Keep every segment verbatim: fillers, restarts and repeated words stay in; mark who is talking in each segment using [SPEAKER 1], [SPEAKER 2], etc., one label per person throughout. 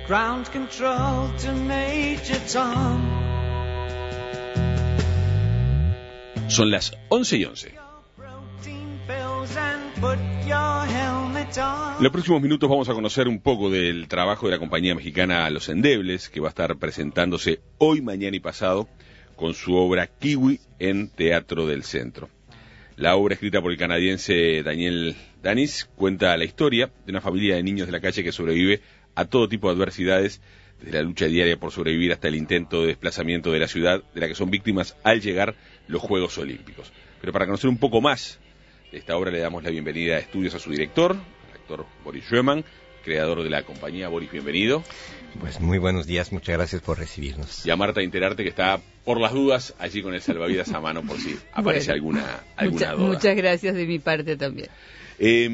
[SPEAKER 1] Ground control to Major Tom.
[SPEAKER 2] Son las once y once. En los próximos minutos vamos a conocer un poco del trabajo de la compañía mexicana Los Endebles, que va a estar presentándose hoy, mañana y pasado con su obra Kiwi en Teatro del Centro. La obra, escrita por el canadiense Daniel Danis, cuenta la historia de una familia de niños de la calle que sobrevive a todo tipo de adversidades, desde la lucha diaria por sobrevivir hasta el intento de desplazamiento de la ciudad de la que son víctimas al llegar los Juegos Olímpicos. Pero para conocer un poco más de esta obra le damos la bienvenida a estudios a su director, el actor Boris Schumann, creador de la compañía. Boris, bienvenido.
[SPEAKER 3] Pues muy buenos días, muchas gracias por recibirnos.
[SPEAKER 2] Y a Marta Interarte, que está por las dudas allí con el salvavidas a mano por si aparece bueno, alguna, alguna
[SPEAKER 4] mucha,
[SPEAKER 2] duda.
[SPEAKER 4] Muchas gracias de mi parte también.
[SPEAKER 2] Eh,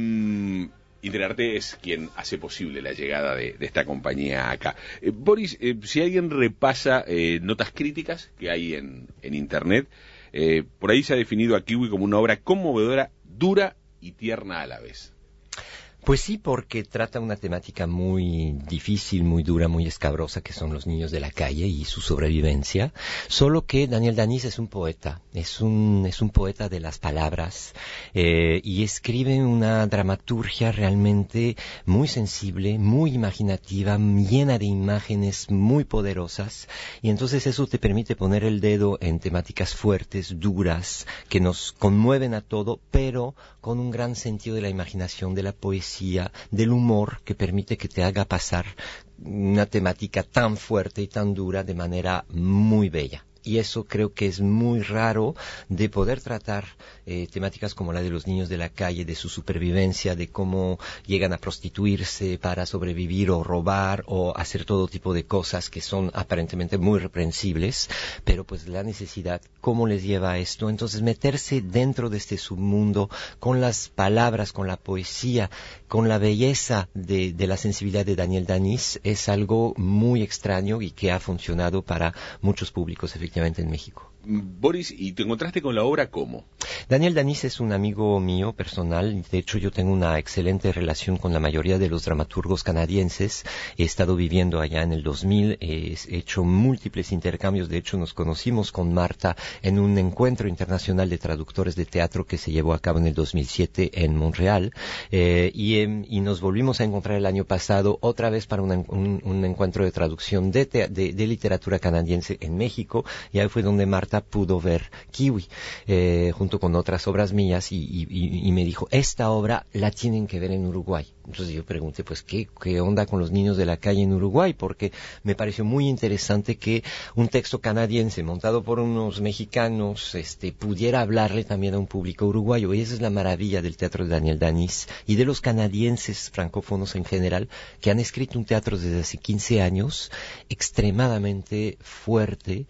[SPEAKER 2] Interarte es quien hace posible la llegada de, de esta compañía acá. Eh, Boris, eh, si alguien repasa eh, notas críticas que hay en, en Internet, eh, por ahí se ha definido a Kiwi como una obra conmovedora, dura y tierna a la vez.
[SPEAKER 3] Pues sí, porque trata una temática muy difícil, muy dura, muy escabrosa, que son los niños de la calle y su sobrevivencia. Solo que Daniel Danis es un poeta, es un es un poeta de las palabras eh, y escribe una dramaturgia realmente muy sensible, muy imaginativa, llena de imágenes muy poderosas. Y entonces eso te permite poner el dedo en temáticas fuertes, duras, que nos conmueven a todo, pero con un gran sentido de la imaginación, de la poesía, del humor, que permite que te haga pasar una temática tan fuerte y tan dura de manera muy bella. Y eso creo que es muy raro de poder tratar eh, temáticas como la de los niños de la calle, de su supervivencia, de cómo llegan a prostituirse para sobrevivir o robar o hacer todo tipo de cosas que son aparentemente muy reprensibles, pero pues la necesidad, cómo les lleva a esto. Entonces meterse dentro de este submundo con las palabras, con la poesía, con la belleza de, de la sensibilidad de Daniel Danis es algo muy extraño y que ha funcionado para muchos públicos efectivamente en México.
[SPEAKER 2] Boris, ¿y te encontraste con la obra cómo?
[SPEAKER 3] Daniel Danis es un amigo mío personal. De hecho, yo tengo una excelente relación con la mayoría de los dramaturgos canadienses. He estado viviendo allá en el dos mil, he hecho múltiples intercambios. De hecho, nos conocimos con Marta en un encuentro internacional de traductores de teatro que se llevó a cabo en el dos mil siete en Montreal. Eh, y, eh, y nos volvimos a encontrar el año pasado otra vez para una, un, un encuentro de traducción de, te, de, de literatura canadiense en México. Y ahí fue donde Marta pudo ver Kiwi, eh, junto con otras obras mías, y, y, y me dijo, esta obra la tienen que ver en Uruguay. Entonces yo pregunté, pues, ¿qué, qué onda con los niños de la calle en Uruguay? Porque me pareció muy interesante que un texto canadiense montado por unos mexicanos este, pudiera hablarle también a un público uruguayo. Y esa es la maravilla del teatro de Daniel Danis y de los canadienses francófonos en general, que han escrito un teatro desde hace quince años, extremadamente fuerte,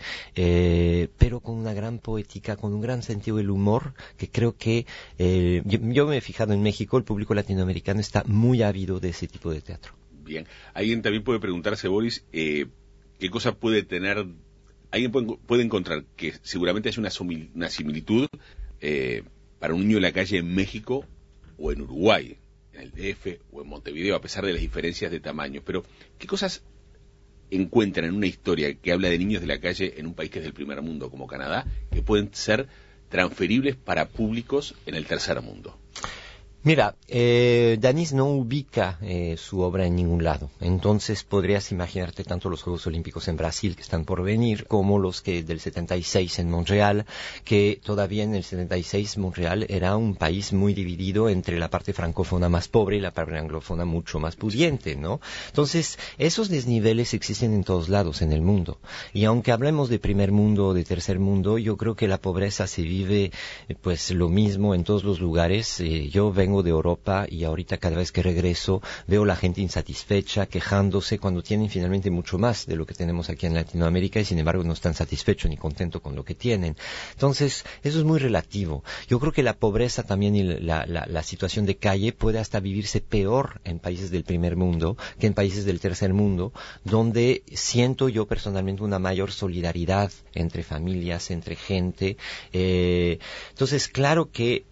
[SPEAKER 3] eh, pero con una gran poética, con un gran sentido del humor, que creo que eh, yo, yo me he fijado en México, el público latinoamericano está muy muy ávido de ese tipo de teatro.
[SPEAKER 2] Bien, alguien también puede preguntarse, Boris, eh, qué cosa puede tener, alguien puede, puede encontrar que seguramente es una, una similitud eh, para un niño de la calle en México o en Uruguay, en el D F o en Montevideo, a pesar de las diferencias de tamaño, pero ¿qué cosas encuentran en una historia que habla de niños de la calle en un país que es del primer mundo como Canadá, que pueden ser transferibles para públicos en el tercer mundo?
[SPEAKER 3] Mira, eh, Danis no ubica eh, su obra en ningún lado. Entonces podrías imaginarte tanto los Juegos Olímpicos en Brasil, que están por venir, como los que del setenta y seis en Montreal, que todavía en el setenta y seis Montreal era un país muy dividido entre la parte francófona más pobre y la parte anglófona mucho más pudiente, ¿no? Entonces, esos desniveles existen en todos lados en el mundo. Y aunque hablemos de primer mundo o de tercer mundo, yo creo que la pobreza se vive eh, pues lo mismo en todos los lugares. Eh, yo vengo de Europa y ahorita cada vez que regreso veo la gente insatisfecha, quejándose cuando tienen finalmente mucho más de lo que tenemos aquí en Latinoamérica y sin embargo no están satisfechos ni contentos con lo que tienen. Entonces, eso es muy relativo. Yo creo que la pobreza también y la, la, la situación de calle puede hasta vivirse peor en países del primer mundo que en países del tercer mundo, donde siento yo personalmente una mayor solidaridad entre familias, entre gente. Eh, entonces, claro que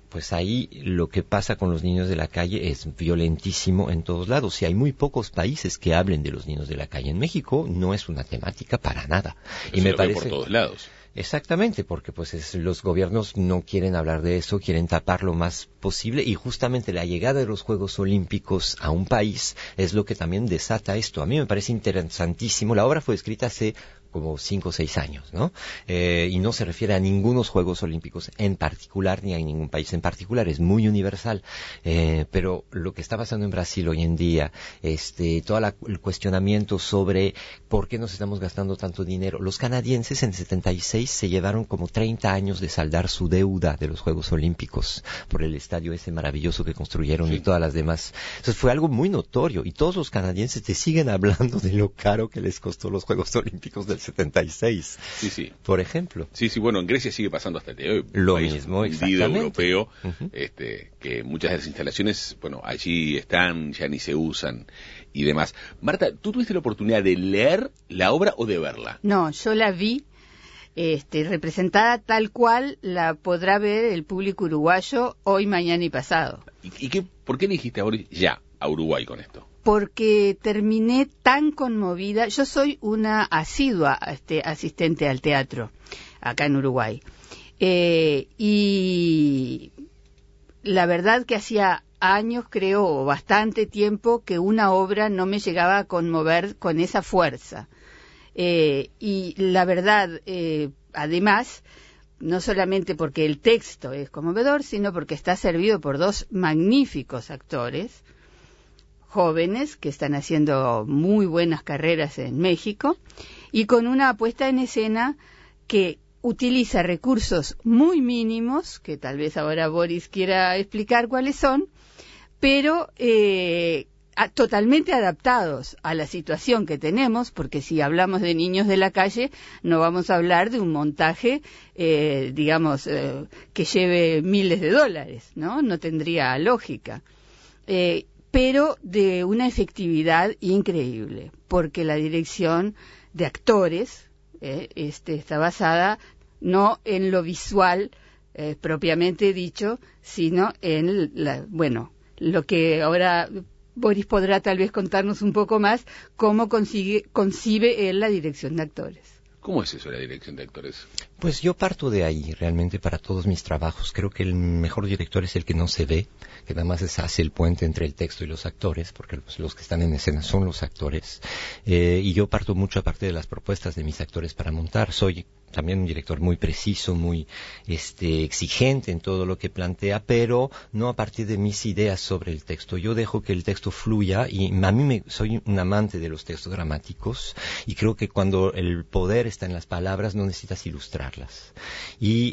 [SPEAKER 3] pues ahí lo que pasa con los niños de la calle es violentísimo en todos lados. Y hay muy pocos países que hablen de los niños de la calle. En México no es una temática para nada.
[SPEAKER 2] Pero
[SPEAKER 3] y
[SPEAKER 2] se
[SPEAKER 3] me
[SPEAKER 2] lo ve
[SPEAKER 3] parece
[SPEAKER 2] por todos lados.
[SPEAKER 3] Exactamente, porque pues es, los gobiernos no quieren hablar de eso, quieren tapar lo más posible, y justamente la llegada de los Juegos Olímpicos a un país es lo que también desata esto. A mí me parece interesantísimo. La obra fue escrita hace como cinco o seis años, ¿no? Eh, y no se refiere a ningunos Juegos Olímpicos en particular, ni a ningún país en particular, es muy universal. Eh, pero lo que está pasando en Brasil hoy en día, este, todo la, el cuestionamiento sobre por qué nos estamos gastando tanto dinero. Los canadienses en el setenta y seis se llevaron como treinta años de saldar su deuda de los Juegos Olímpicos por el estadio ese maravilloso que construyeron, sí, y todas las demás. Entonces fue algo muy notorio, y todos los canadienses te siguen hablando de lo caro que les costó los Juegos Olímpicos del setenta y seis,
[SPEAKER 2] sí, sí,
[SPEAKER 3] por ejemplo.
[SPEAKER 2] Sí, sí, bueno, en Grecia sigue pasando hasta el día de hoy.
[SPEAKER 3] Lo
[SPEAKER 2] país
[SPEAKER 3] mismo,
[SPEAKER 2] hundido
[SPEAKER 3] exactamente.
[SPEAKER 2] Europeo,
[SPEAKER 3] uh-huh.
[SPEAKER 2] este, que muchas de las instalaciones, bueno, allí están, ya ni se usan y demás. Marta, ¿tú tuviste la oportunidad de leer la obra o de verla?
[SPEAKER 4] No, yo la vi este, representada tal cual la podrá ver el público uruguayo hoy, mañana y pasado.
[SPEAKER 2] ¿Y, y qué, por qué dijiste ahora ya a Uruguay con esto?
[SPEAKER 4] Porque terminé tan conmovida. Yo soy una asidua este, asistente al teatro acá en Uruguay. Eh, y la verdad que hacía años, creo, o bastante tiempo, que una obra no me llegaba a conmover con esa fuerza. Eh, y la verdad, eh, además, no solamente porque el texto es conmovedor, sino porque está servido por dos magníficos actores jóvenes que están haciendo muy buenas carreras en México, y con una puesta en escena que utiliza recursos muy mínimos, que tal vez ahora Boris quiera explicar cuáles son, pero eh, a, totalmente adaptados a la situación que tenemos, porque si hablamos de niños de la calle, no vamos a hablar de un montaje, eh, digamos, eh, que lleve miles de dólares, ¿no? No tendría lógica. Eh, pero de una efectividad increíble, porque la dirección de actores eh, este, está basada no en lo visual eh, propiamente dicho, sino en la, bueno, lo que ahora Boris podrá tal vez contarnos un poco más, cómo consigue, concibe él la dirección de actores.
[SPEAKER 2] ¿Cómo es eso, la dirección de actores?
[SPEAKER 3] Pues yo parto de ahí, realmente, para todos mis trabajos. Creo que el mejor director es el que no se ve, que nada más es, hace el puente entre el texto y los actores, porque pues, los que están en escena son los actores. Eh, y yo parto mucho, aparte de las propuestas de mis actores para montar. Soy también un director muy preciso, muy este, exigente en todo lo que plantea, pero no a partir de mis ideas sobre el texto. Yo dejo que el texto fluya, y a mí me, soy un amante de los textos dramáticos, y creo que cuando el poder está en las palabras no necesitas ilustrarlas. Y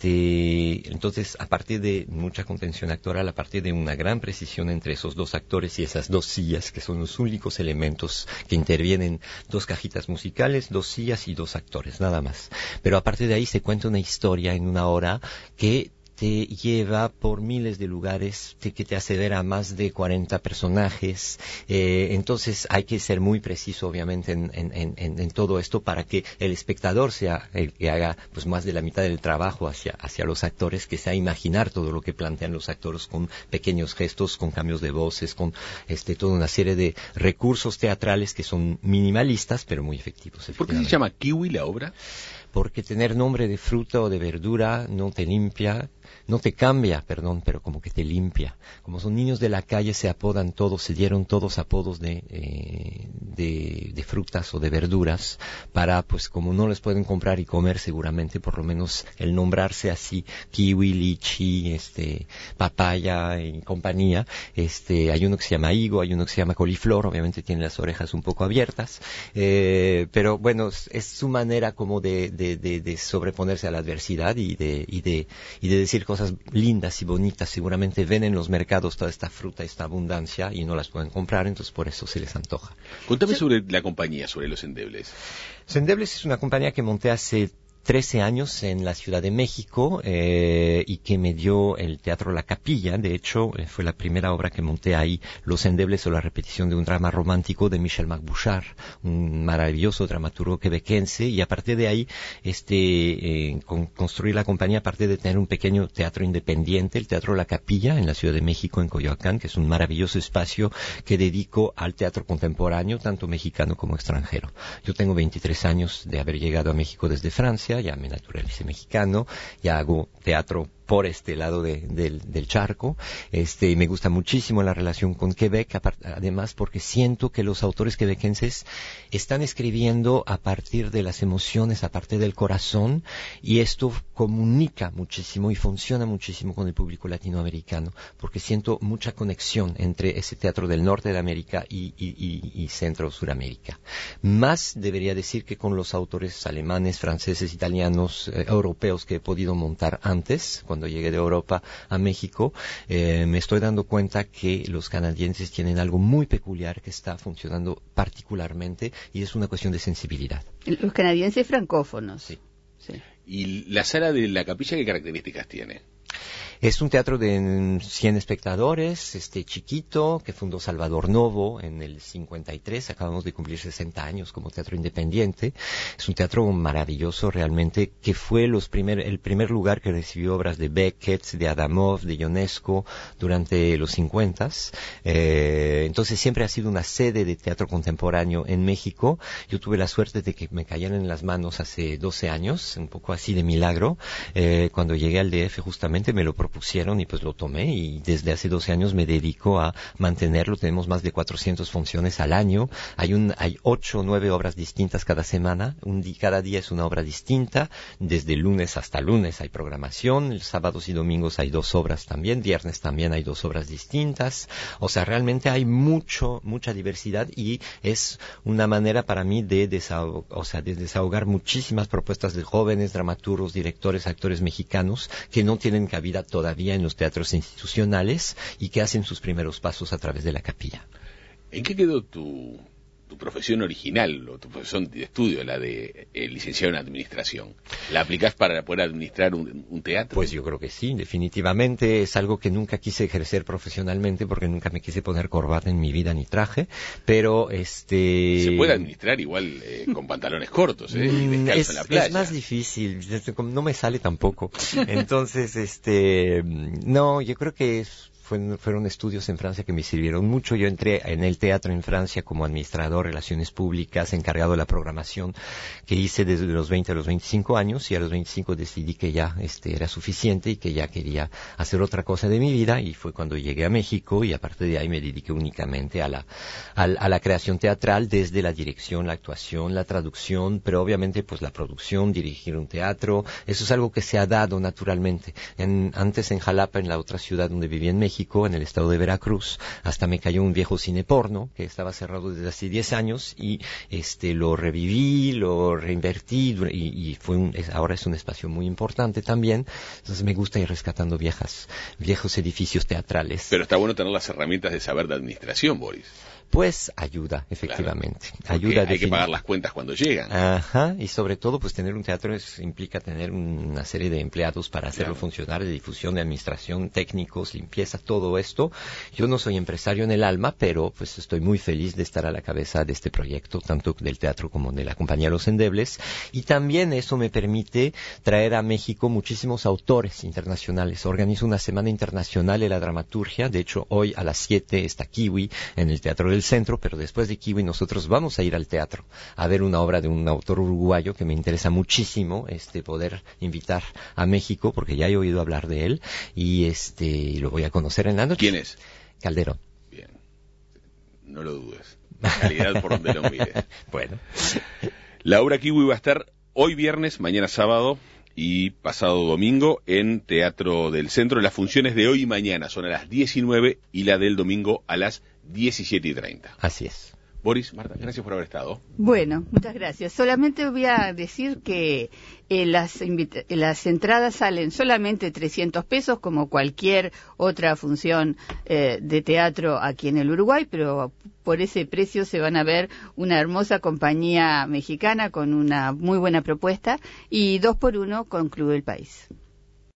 [SPEAKER 3] este, entonces, a partir de mucha contención actoral, a partir de una gran precisión entre esos dos actores y esas dos sillas, que son los únicos elementos que intervienen, dos cajitas musicales, dos sillas y dos actores, nada más. Pero a partir de ahí se cuenta una historia en una hora que te lleva por miles de lugares, te, que te hace ver a más de cuarenta personajes. Eh, entonces hay que ser muy preciso, obviamente, en, en, en, en todo esto para que el espectador sea el que haga pues más de la mitad del trabajo hacia, hacia los actores, que sea imaginar todo lo que plantean los actores con pequeños gestos, con cambios de voces, con este toda una serie de recursos teatrales que son minimalistas, pero muy efectivos.
[SPEAKER 2] ¿Por qué se llama Kiwi la obra?
[SPEAKER 3] Porque tener nombre de fruta o de verdura no te limpia, no te cambia, perdón, pero como que te limpia. Como son niños de la calle, se apodan todos, se dieron todos apodos de, eh, de, de frutas o de verduras, para, pues, como no les pueden comprar y comer seguramente, por lo menos el nombrarse así, kiwi, lichi, este, papaya y compañía. Este, hay uno que se llama higo, hay uno que se llama coliflor, obviamente tiene las orejas un poco abiertas, eh, pero bueno, es, es su manera como de, de, de, de sobreponerse a la adversidad y de, y de, y de decir cosas lindas y bonitas. Seguramente ven en los mercados toda esta fruta, esta abundancia, y no las pueden comprar, entonces por eso se les antoja.
[SPEAKER 2] Contame sobre la compañía, sobre Los Endebles.
[SPEAKER 3] Los Endebles es una compañía que monté hace trece años en la Ciudad de México eh, y que me dio el Teatro La Capilla. De hecho, eh, fue la primera obra que monté ahí, Los Endebles o la repetición de un drama romántico de Michel Mac-Bouchard, un maravilloso dramaturgo quebequense, y a partir de ahí este eh, con, construí la compañía a partir de tener un pequeño teatro independiente, el Teatro La Capilla en la Ciudad de México, en Coyoacán, que es un maravilloso espacio que dedico al teatro contemporáneo, tanto mexicano como extranjero. Yo tengo veintitrés años de haber llegado a México desde Francia, ya me naturalicé mexicano, ya hago teatro por este lado de, del, del charco. Este, me gusta muchísimo la relación con Quebec, apart, además porque siento que los autores quebequenses están escribiendo a partir de las emociones, a partir del corazón, y esto comunica muchísimo y funciona muchísimo con el público latinoamericano, porque siento mucha conexión entre ese teatro del norte de América y, y, y, y centro-suramérica. Más debería decir que con los autores alemanes, franceses, italianos, eh, europeos que he podido montar antes, cuando llegué de Europa a México, eh, me estoy dando cuenta que los canadienses tienen algo muy peculiar que está funcionando particularmente, y es una cuestión de sensibilidad.
[SPEAKER 4] Los canadienses francófonos.
[SPEAKER 3] Sí.
[SPEAKER 4] Sí.
[SPEAKER 2] ¿Y la sala de La Capilla qué características tiene?
[SPEAKER 3] Es un teatro de cien espectadores, este chiquito, que fundó Salvador Novo en el cincuenta y tres, acabamos de cumplir sesenta años como teatro independiente. Es un teatro maravilloso realmente, que fue los primer, el primer lugar que recibió obras de Beckett, de Adamov, de Ionesco durante los cincuentas. Eh, entonces siempre ha sido una sede de teatro contemporáneo en México. Yo tuve la suerte de que me cayeran en las manos hace doce años, un poco así de milagro. Eh, cuando llegué al D F justamente me lo propusieron y pues lo tomé, y desde hace doce años me dedico a mantenerlo. Tenemos más de cuatrocientas funciones al año, hay un hay ocho o nueve obras distintas cada semana, un día, cada día es una obra distinta, desde lunes hasta lunes hay programación, sábados y domingos hay dos obras también, viernes también hay dos obras distintas, o sea, realmente hay mucho, mucha diversidad, y es una manera para mí de desahogar, o sea, de desahogar muchísimas propuestas de jóvenes dramaturgos, directores, actores mexicanos que no tienen cabida todavía en los teatros institucionales y que hacen sus primeros pasos a través de La Capilla.
[SPEAKER 2] ¿En qué quedó tu, tu profesión original o tu profesión de estudio, la de eh, licenciado en administración? ¿La aplicás para poder administrar un, un teatro?
[SPEAKER 3] Pues yo creo que sí, definitivamente es algo que nunca quise ejercer profesionalmente porque nunca me quise poner corbata en mi vida ni traje, pero este...
[SPEAKER 2] Se puede administrar igual eh, con pantalones cortos, ¿eh? Y descalzo
[SPEAKER 3] es,
[SPEAKER 2] en la playa.
[SPEAKER 3] Es más difícil, no me sale tampoco. Entonces, este... No, yo creo que es... fueron estudios en Francia que me sirvieron mucho. Yo entré en el teatro en Francia como administrador, relaciones públicas, encargado de la programación, que hice desde los veinte a los veinticinco años, y a los veinticinco decidí que ya este era suficiente y que ya quería hacer otra cosa de mi vida, y fue cuando llegué a México, y aparte de ahí me dediqué únicamente a la, a, a la creación teatral, desde la dirección, la actuación, la traducción, pero obviamente pues la producción, dirigir un teatro, eso es algo que se ha dado naturalmente. En, antes en Jalapa, en la otra ciudad donde vivía en México, en el estado de Veracruz, hasta me cayó un viejo cine porno que estaba cerrado desde hace diez años, y este lo reviví, lo reinvertí, y, y fue un, es, ahora es un espacio muy importante también. Entonces me gusta ir rescatando viejas, viejos edificios teatrales.
[SPEAKER 2] Pero está bueno tener las herramientas de saber de administración, Boris.
[SPEAKER 3] Pues ayuda, efectivamente.
[SPEAKER 2] Claro,
[SPEAKER 3] ayuda
[SPEAKER 2] hay que pagar las cuentas cuando llegan.
[SPEAKER 3] Ajá, y sobre todo, pues tener un teatro es, implica tener una serie de empleados para hacerlo
[SPEAKER 2] claro.
[SPEAKER 3] funcionar, de difusión, de administración, técnicos, limpieza, todo esto. Yo no soy empresario en el alma, pero pues estoy muy feliz de estar a la cabeza de este proyecto, tanto del teatro como de la compañía Los Endebles, y también eso me permite traer a México muchísimos autores internacionales. Organizo una semana internacional de la dramaturgia, de hecho hoy a las siete está Kiwi en el Teatro del Centro, pero después de Kiwi nosotros vamos a ir al teatro a ver una obra de un autor uruguayo que me interesa muchísimo este poder invitar a México, porque ya he oído hablar de él, y este lo voy a conocer en la noche.
[SPEAKER 2] ¿Quién es?
[SPEAKER 3] Calderón.
[SPEAKER 2] Bien, no lo dudes. Calidad por donde lo mires.
[SPEAKER 3] Bueno.
[SPEAKER 2] La obra Kiwi va a estar hoy viernes, mañana sábado y pasado domingo en Teatro del Centro. Las funciones de hoy y mañana son a las diecinueve y la del domingo a las diecisiete y treinta.
[SPEAKER 3] Así es.
[SPEAKER 2] Boris, Marta, gracias por haber estado.
[SPEAKER 4] Bueno, muchas gracias. Solamente voy a decir que eh, las, las entradas salen solamente trescientos pesos, como cualquier otra función eh, de teatro aquí en el Uruguay, pero por ese precio se van a ver una hermosa compañía mexicana con una muy buena propuesta, y dos por uno con Club del País.